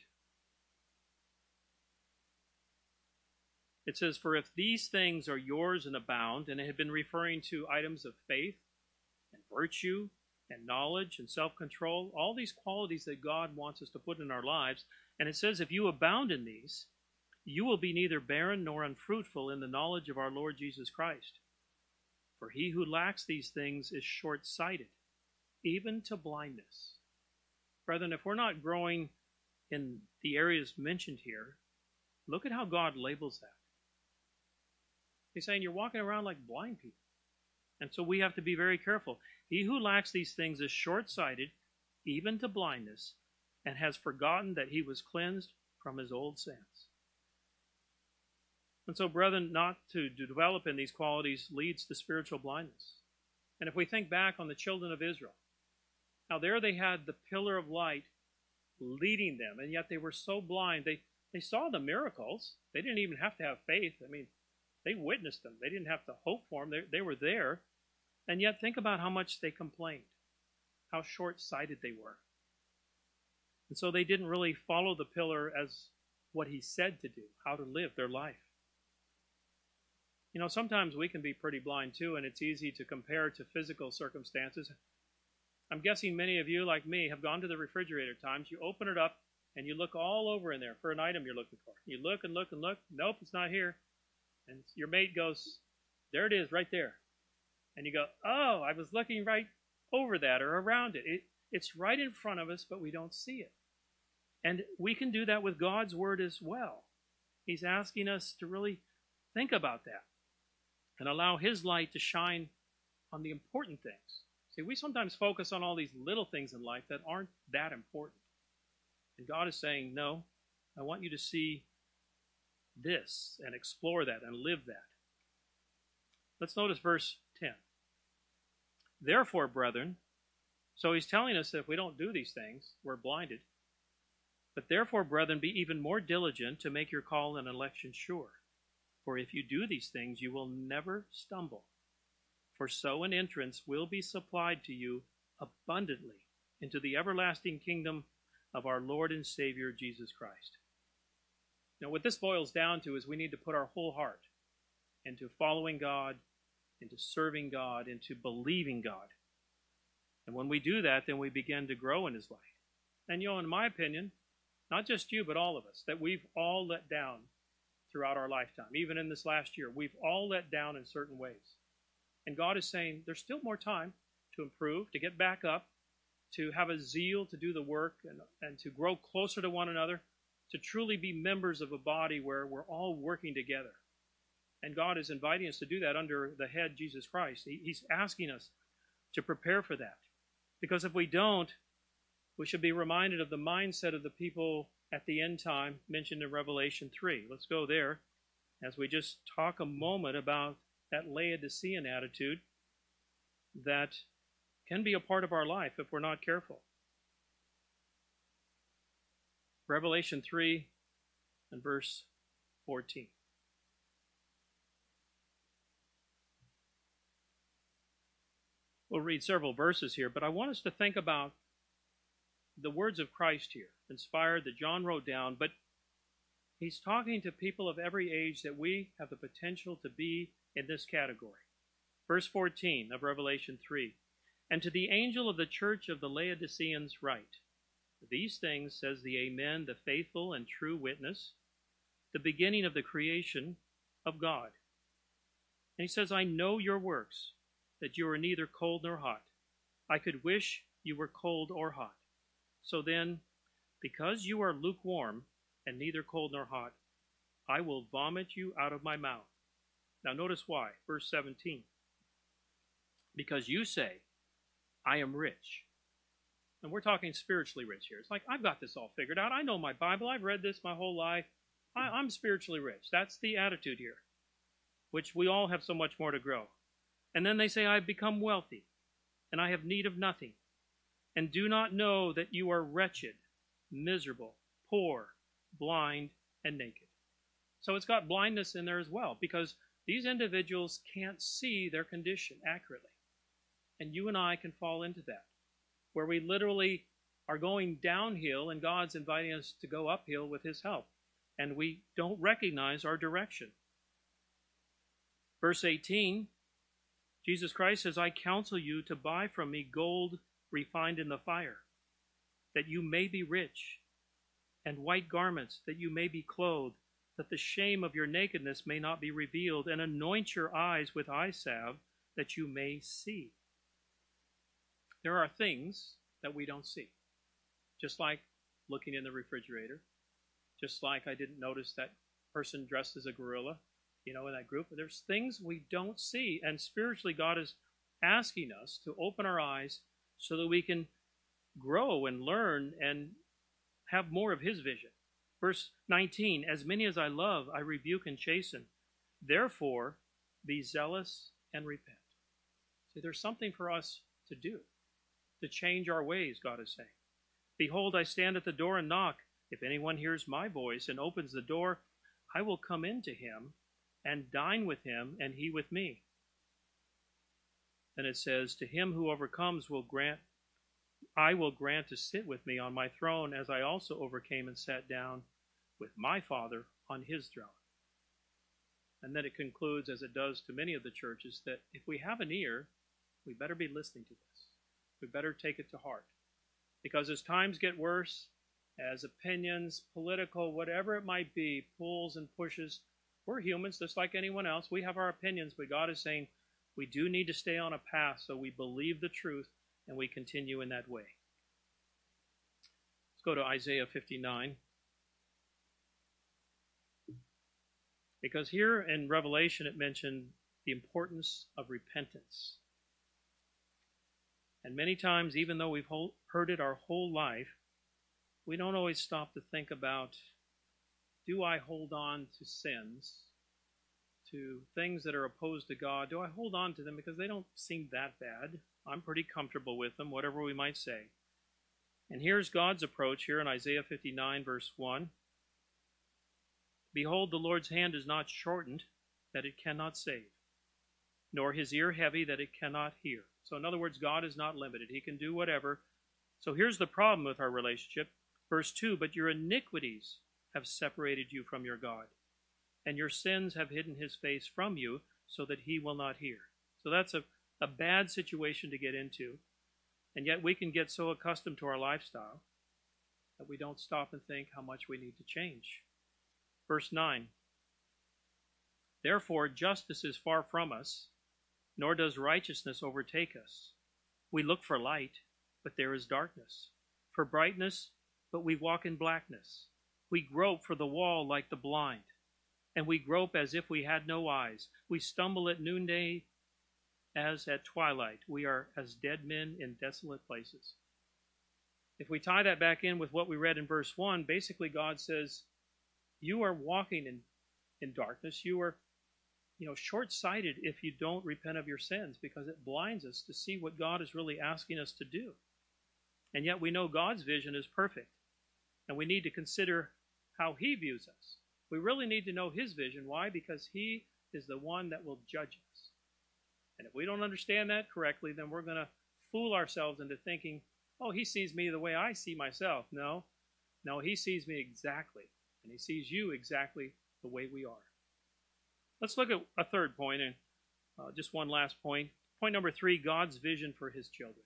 A: It says, for if these things are yours and abound, and it had been referring to items of faith and virtue and knowledge and self-control, all these qualities that God wants us to put in our lives. And it says, if you abound in these, you will be neither barren nor unfruitful in the knowledge of our Lord Jesus Christ. For he who lacks these things is short-sighted, even to blindness. Brethren, if we're not growing in the areas mentioned here, look at how God labels that. He's saying you're walking around like blind people. And so we have to be very careful. He who lacks these things is short-sighted, even to blindness, and has forgotten that he was cleansed from his old sins. And so, brethren, not to develop in these qualities leads to spiritual blindness. And if we think back on the children of Israel, now there they had the pillar of light leading them, and yet they were so blind. They saw the miracles. They didn't even have to have faith. They witnessed them. They didn't have to hope for them. They were there. And yet think about how much they complained, how short-sighted they were. And so they didn't really follow the pillar as what he said to do, how to live their life. Sometimes we can be pretty blind too, and it's easy to compare to physical circumstances. I'm guessing many of you, like me, have gone to the refrigerator at times. You open it up, and you look all over in there for an item you're looking for. You look and look and look. Nope, it's not here. And your mate goes, there it is, right there. And you go, oh, I was looking right over that or around it. It's right in front of us, but we don't see it. And we can do that with God's Word as well. He's asking us to really think about that and allow His light to shine on the important things. See, we sometimes focus on all these little things in life that aren't that important. And God is saying, no, I want you to see this and explore that and live that. Let's notice verse 10. Therefore, brethren, so he's telling us that if we don't do these things, we're blinded. But therefore, brethren, be even more diligent to make your call and election sure. For if you do these things, you will never stumble. For so an entrance will be supplied to you abundantly into the everlasting kingdom of our Lord and Savior Jesus Christ. Now, what this boils down to is we need to put our whole heart into following God, into serving God, into believing God. And when we do that, then we begin to grow in His light. And, in my opinion, not just you, but all of us, that we've all let down throughout our lifetime. Even in this last year, we've all let down in certain ways. And God is saying there's still more time to improve, to get back up, to have a zeal to do the work and to grow closer to one another, to truly be members of a body where we're all working together. And God is inviting us to do that under the head, Jesus Christ. He's asking us to prepare for that. Because if we don't, we should be reminded of the mindset of the people at the end time mentioned in Revelation 3. Let's go there as we just talk a moment about that Laodicean attitude that can be a part of our life if we're not careful. Revelation 3 and verse 14. We'll read several verses here, but I want us to think about the words of Christ here, inspired that John wrote down, but he's talking to people of every age that we have the potential to be in this category. Verse 14 of Revelation 3. And to the angel of the church of the Laodiceans write, these things says the Amen, the faithful and true witness, the beginning of the creation of God. And he says, I know your works, that you are neither cold nor hot. I could wish you were cold or hot. So then, because you are lukewarm and neither cold nor hot, I will vomit you out of my mouth. Now notice why. Verse 17. Because you say, I am rich. And we're talking spiritually rich here. It's like, I've got this all figured out. I know my Bible. I've read this my whole life. I'm spiritually rich. That's the attitude here, which we all have so much more to grow. And then they say, I've become wealthy, and I have need of nothing, and do not know that you are wretched, miserable, poor, blind, and naked. So it's got blindness in there as well, because these individuals can't see their condition accurately. And you and I can fall into that, where we literally are going downhill and God's inviting us to go uphill with His help. And we don't recognize our direction. Verse 18, Jesus Christ says, I counsel you to buy from me gold refined in the fire, that you may be rich, and white garments, that you may be clothed, that the shame of your nakedness may not be revealed, and anoint your eyes with eye salve, that you may see. There are things that we don't see. Just like looking in the refrigerator. Just like I didn't notice that person dressed as a gorilla, in that group. There's things we don't see. And spiritually, God is asking us to open our eyes so that we can grow and learn and have more of His vision. Verse 19, as many as I love, I rebuke and chasten. Therefore, be zealous and repent. See, there's something for us to do, to change our ways, God is saying. Behold, I stand at the door and knock. If anyone hears my voice and opens the door, I will come into him and dine with him, and he with me. Then it says, to him who overcomes I will grant to sit with me on my throne, as I also overcame and sat down with my Father on His throne. And then it concludes, as it does to many of the churches, that if we have an ear, we better be listening to this. We better take it to heart. Because as times get worse, as opinions, political, whatever it might be, pulls and pushes, we're humans just like anyone else. We have our opinions, but God is saying we do need to stay on a path so we believe the truth and we continue in that way. Let's go to Isaiah 59. Because here in Revelation it mentioned the importance of repentance. And many times, even though we've heard it our whole life, we don't always stop to think about, do I hold on to sins, to things that are opposed to God? Do I hold on to them because they don't seem that bad? I'm pretty comfortable with them, whatever we might say. And here's God's approach here in Isaiah 59, verse 1. Behold, the Lord's hand is not shortened, that it cannot save, nor His ear heavy, that it cannot hear. So in other words, God is not limited. He can do whatever. So here's the problem with our relationship. Verse 2, but your iniquities have separated you from your God, and your sins have hidden his face from you so that he will not hear. So that's a bad situation to get into, and yet we can get so accustomed to our lifestyle that we don't stop and think how much we need to change. Verse 9, therefore justice is far from us, nor does righteousness overtake us. We look for light, but there is darkness. For brightness, but we walk in blackness. We grope for the wall like the blind, and we grope as if we had no eyes. We stumble at noonday as at twilight. We are as dead men in desolate places. If we tie that back in with what we read in verse 1, basically God says, you are walking in darkness. You are short-sighted if you don't repent of your sins, because it blinds us to see what God is really asking us to do. And yet we know God's vision is perfect, and we need to consider how he views us. We really need to know his vision. Why? Because he is the one that will judge us. And if we don't understand that correctly, then we're going to fool ourselves into thinking, oh, he sees me the way I see myself. No, he sees me exactly, and he sees you exactly the way we are. Let's look at a third point, and just one last point. Point number 3, God's vision for his children.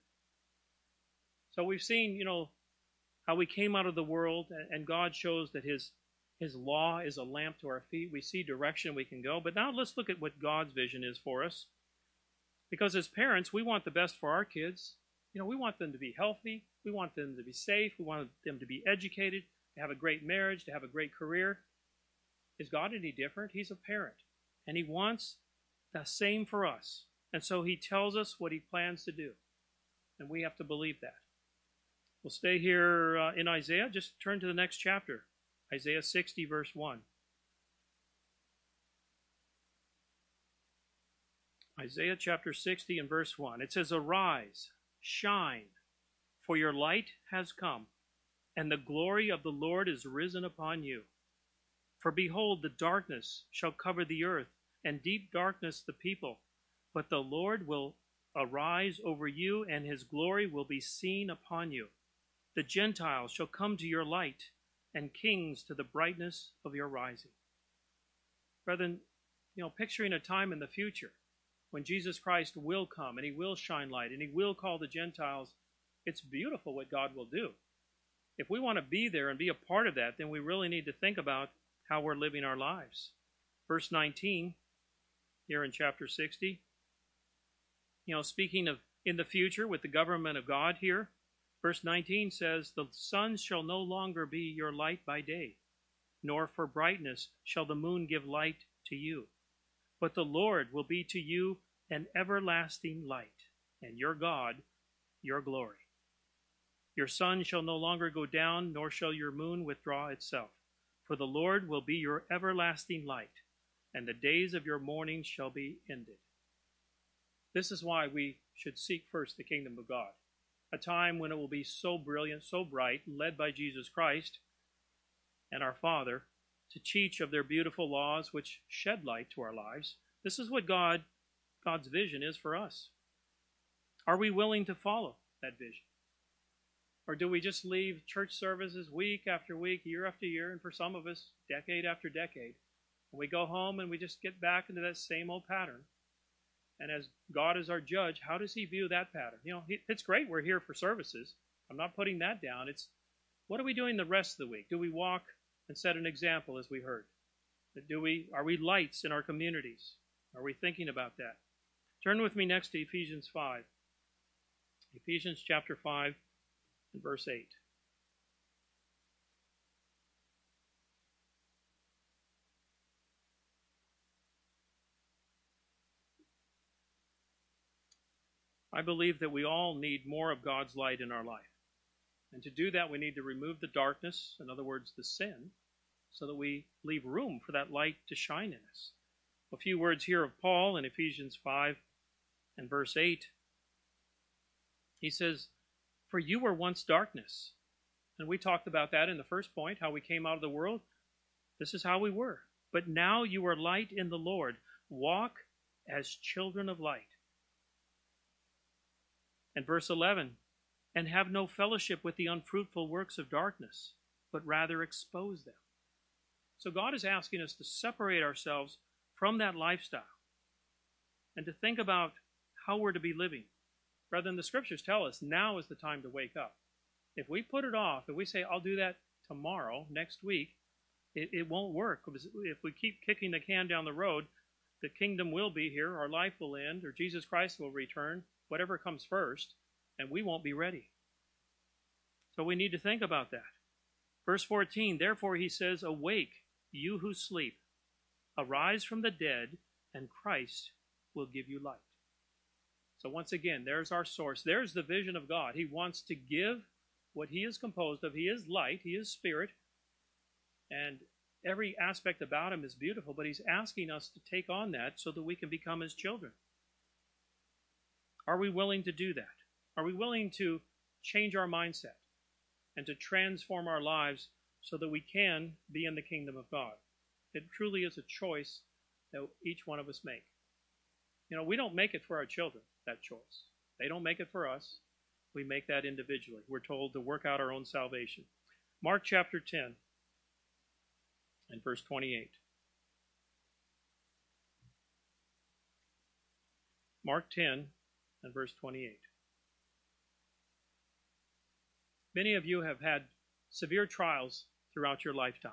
A: So we've seen, how we came out of the world, and God shows that his law is a lamp to our feet. We see direction we can go. But now let's look at what God's vision is for us. Because as parents, we want the best for our kids. We want them to be healthy. We want them to be safe. We want them to be educated, to have a great marriage, to have a great career. Is God any different? He's a parent. And he wants the same for us. And so he tells us what he plans to do. And we have to believe that. We'll stay here in Isaiah. Just turn to the next chapter. Isaiah 60, verse 1. Isaiah chapter 60 and verse 1. It says, arise, shine, for your light has come, and the glory of the Lord is risen upon you. For behold, the darkness shall cover the earth, and deep darkness the people. But the Lord will arise over you, and his glory will be seen upon you. The Gentiles shall come to your light, and kings to the brightness of your rising. Brethren, picturing a time in the future when Jesus Christ will come, and he will shine light, and he will call the Gentiles, it's beautiful what God will do. If we want to be there and be a part of that, then we really need to think about how we're living our lives. Verse 19, here in chapter 60, speaking of in the future with the government of God here, verse 19 says, the sun shall no longer be your light by day, nor for brightness shall the moon give light to you. But the Lord will be to you an everlasting light, and your God your glory. Your sun shall no longer go down, nor shall your moon withdraw itself. For the Lord will be your everlasting light, and the days of your mourning shall be ended. This is why we should seek first the kingdom of God, a time when it will be so brilliant, so bright, led by Jesus Christ and our Father, to teach of their beautiful laws which shed light to our lives. This is what God's vision is for us. Are we willing to follow that vision? Or do we just leave church services week after week, year after year, and for some of us, decade after decade? And we go home and we just get back into that same old pattern. And as God is our judge, how does he view that pattern? It's great we're here for services. I'm not putting that down. It's what are we doing the rest of the week? Do we walk and set an example, as we heard? Are we lights in our communities? Are we thinking about that? Turn with me next to Ephesians 5. Ephesians chapter 5 and verse 8. I believe that we all need more of God's light in our life. And to do that, we need to remove the darkness, in other words, the sin, so that we leave room for that light to shine in us. A few words here of Paul in Ephesians 5 and verse 8. He says, for you were once darkness. And we talked about that in the first point, how we came out of the world. This is how we were. But now you are light in the Lord. Walk as children of light. And verse 11, and have no fellowship with the unfruitful works of darkness, but rather expose them. So God is asking us to separate ourselves from that lifestyle and to think about how we're to be living. Brethren, the scriptures tell us now is the time to wake up. If we put it off, if we say, I'll do that tomorrow, next week, it won't work. If we keep kicking the can down the road, the kingdom will be here, our life will end, or Jesus Christ will return, whatever comes first, and we won't be ready. So we need to think about that. Verse 14, therefore he says, awake, you who sleep, arise from the dead, and Christ will give you light. So once again, there's our source. There's the vision of God. He wants to give what he is composed of. He is light, he is spirit, and every aspect about him is beautiful, but he's asking us to take on that so that we can become his children. Are we willing to do that? Are we willing to change our mindset and to transform our lives so that we can be in the kingdom of God? It truly is a choice that each one of us make. You know, we don't make it for our children, that choice. They don't make it for us. We make that individually. We're told to work out our own salvation. Mark chapter 10 and verse 28. Mark 10 and verse 28. Many of you have had severe trials throughout your lifetime.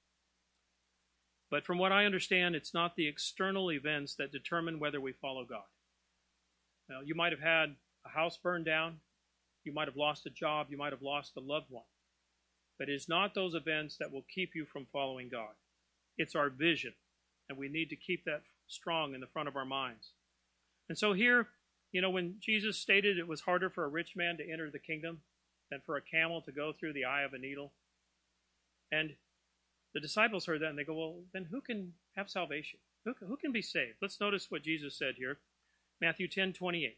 A: But from what I understand, it's not the external events that determine whether we follow God. Now, you might have had a house burned down. You might have lost a job. You might have lost a loved one. But it is not those events that will keep you from following God. It's our vision, and we need to keep that strong in the front of our minds. And so here, you know, when Jesus stated it was harder for a rich man to enter the kingdom than for a camel to go through the eye of a needle, and the disciples heard that, and they go, well, then who can have salvation? Who can be saved? Let's notice what Jesus said here. Matthew 10:28.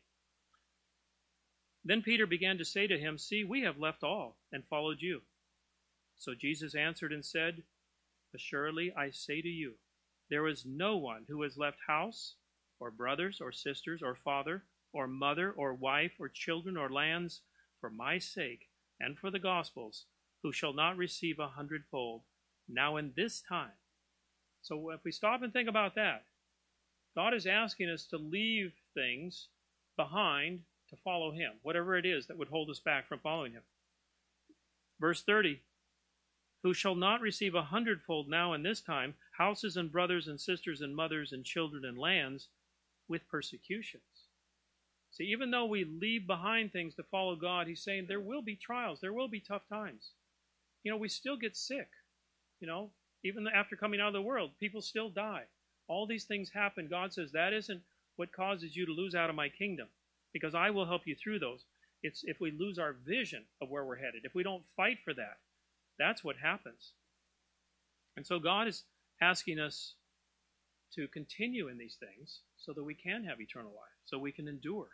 A: Then Peter began to say to him, see, we have left all and followed you. So Jesus answered and said, assuredly, I say to you, there is no one who has left house, or brothers, or sisters, or father, or mother, or wife, or children, or lands, for my sake and for the gospel's, who shall not receive 100-fold, now in this time. So if we stop and think about that, God is asking us to leave things behind to follow him, whatever it is that would hold us back from following him. Verse 30, who shall not receive 100-fold now in this time, houses and brothers and sisters and mothers and children and lands, with persecutions. See, even though we leave behind things to follow God, he's saying there will be trials, there will be tough times. You know, we still get sick. You know, even after coming out of the world, people still die. All these things happen. God says that isn't what causes you to lose out of my kingdom, because I will help you through those. It's if we lose our vision of where we're headed, if we don't fight for that, that's what happens. And so God is asking us to continue in these things so that we can have eternal life, so we can endure.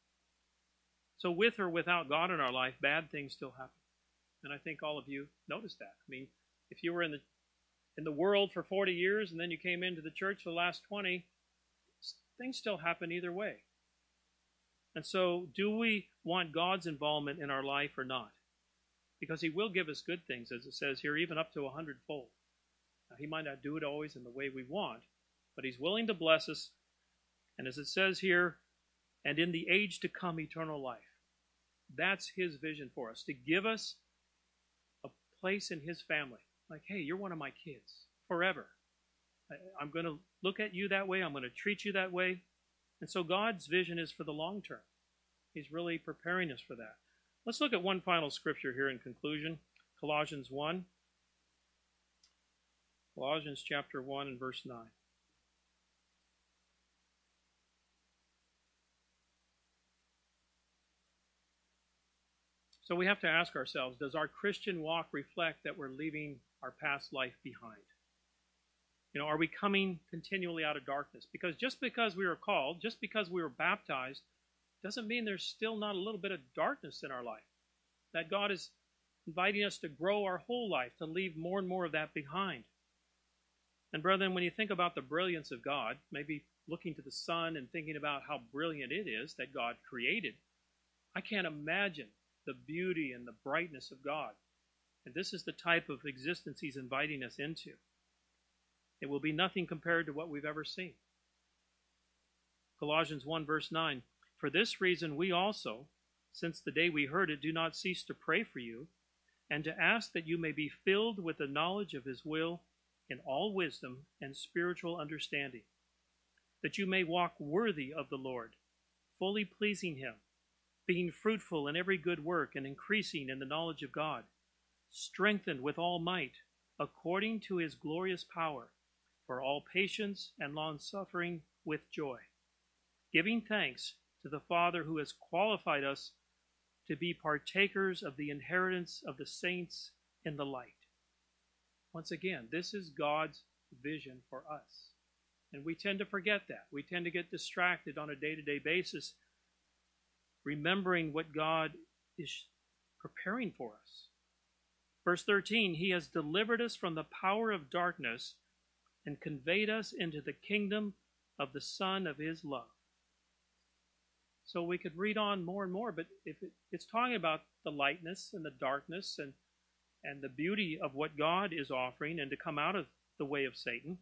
A: So with or without God in our life, bad things still happen. And I think all of you noticed that. I mean, if you were in the world for 40 years and then you came into the church for the last 20, things still happen either way. And so do we want God's involvement in our life or not? Because he will give us good things, as it says here, even up to 100-fold. Now, he might not do it always in the way we want, but he's willing to bless us. And as it says here, and in the age to come, eternal life. That's his vision for us, to give us a place in his family. Like, hey, you're one of my kids forever. I'm going to look at you that way. I'm going to treat you that way. And so God's vision is for the long term. He's really preparing us for that. Let's look at one final scripture here in conclusion. Colossians 1. Colossians chapter 1 and verse 9. So we have to ask ourselves, does our Christian walk reflect that we're leaving our past life behind? You know, are we coming continually out of darkness? Because just because we were called, just because we were baptized, doesn't mean there's still not a little bit of darkness in our life. That God is inviting us to grow our whole life, to leave more and more of that behind. And brethren, when you think about the brilliance of God, maybe looking to the sun and thinking about how brilliant it is that God created, I can't imagine the beauty and the brightness of God. And this is the type of existence he's inviting us into. It will be nothing compared to what we've ever seen. Colossians 1 verse 9, for this reason we also, since the day we heard it, do not cease to pray for you, and to ask that you may be filled with the knowledge of his will in all wisdom and spiritual understanding, that you may walk worthy of the Lord, fully pleasing him, being fruitful in every good work and increasing in the knowledge of God, strengthened with all might, according to his glorious power, for all patience and long-suffering with joy, giving thanks to the Father who has qualified us to be partakers of the inheritance of the saints in the light. Once again, this is God's vision for us. And we tend to forget that. We tend to get distracted on a day-to-day basis, remembering what God is preparing for us. Verse 13, he has delivered us from the power of darkness and conveyed us into the kingdom of the Son of his love. So we could read on more and more, but if it's talking about the lightness and the darkness and the beauty of what God is offering and to come out of the way of Satan.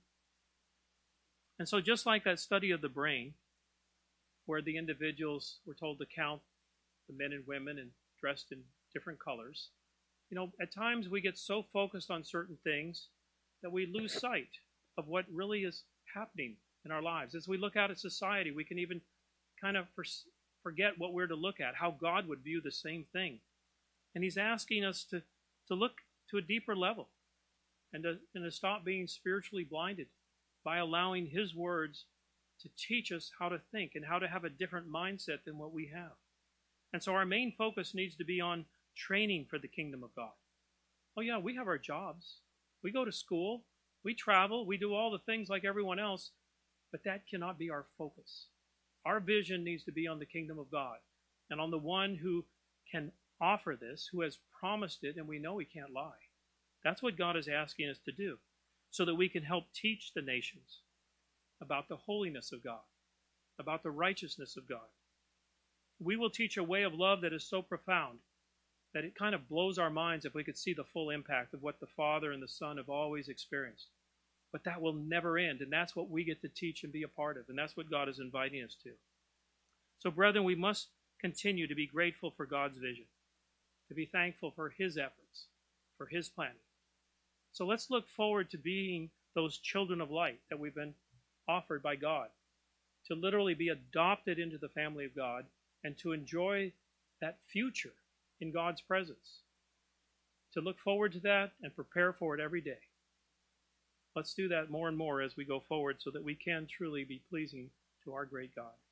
A: And so just like that study of the brain, where the individuals were told to count the men and women and dressed in different colors, at times we get so focused on certain things that we lose sight of what really is happening in our lives. As we look out at society, we can even kind of forget what we're to look at, how God would view the same thing. And he's asking us to look to a deeper level and to stop being spiritually blinded by allowing his words to teach us how to think and how to have a different mindset than what we have. And so our main focus needs to be on training for the kingdom of God. Oh yeah, we have our jobs. We go to school. We travel. We do all the things like everyone else. But that cannot be our focus. Our vision needs to be on the kingdom of God and on the one who can offer this, who has promised it, and we know he can't lie. That's what God is asking us to do, so that we can help teach the nations about the holiness of God, about the righteousness of God. We will teach a way of love that is so profound that it kind of blows our minds if we could see the full impact of what the Father and the Son have always experienced. But that will never end, and that's what we get to teach and be a part of, and that's what God is inviting us to. So, brethren, we must continue to be grateful for God's vision, to be thankful for his efforts, for his planning. So let's look forward to being those children of light that we've been offered by God, to literally be adopted into the family of God and to enjoy that future in God's presence, to look forward to that and prepare for it every day. Let's do that more and more as we go forward so that we can truly be pleasing to our great God.